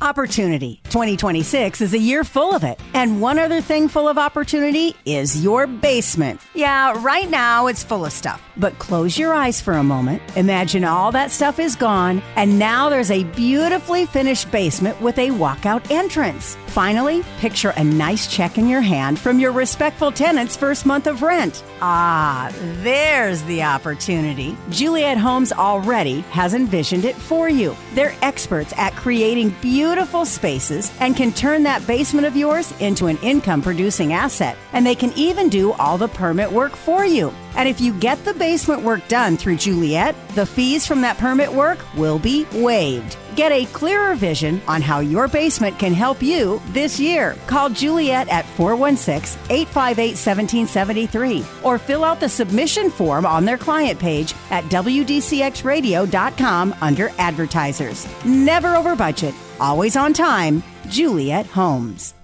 Opportunity. 2026 is a year full of it. And one other thing full of opportunity is your basement. Yeah, right now it's full of stuff. But close your eyes for a moment. Imagine all that stuff is gone, and now there's a beautifully finished basement with a walkout entrance. Finally, picture a nice check in your hand from your respectful tenant's first month of rent. Ah, there's the opportunity. Juliet Homes already has envisioned it for you. They're experts at creating beautiful spaces and can turn that basement of yours into an income-producing asset. And they can even do all the permit work for you. And if you get the basement work done through Juliet, the fees from that permit work will be waived. Get a clearer vision on how your basement can help you this year. Call Juliet at 416-858-1773 or fill out the submission form on their client page at WDCXradio.com under Advertisers. Never over budget, always on time. Juliet Homes.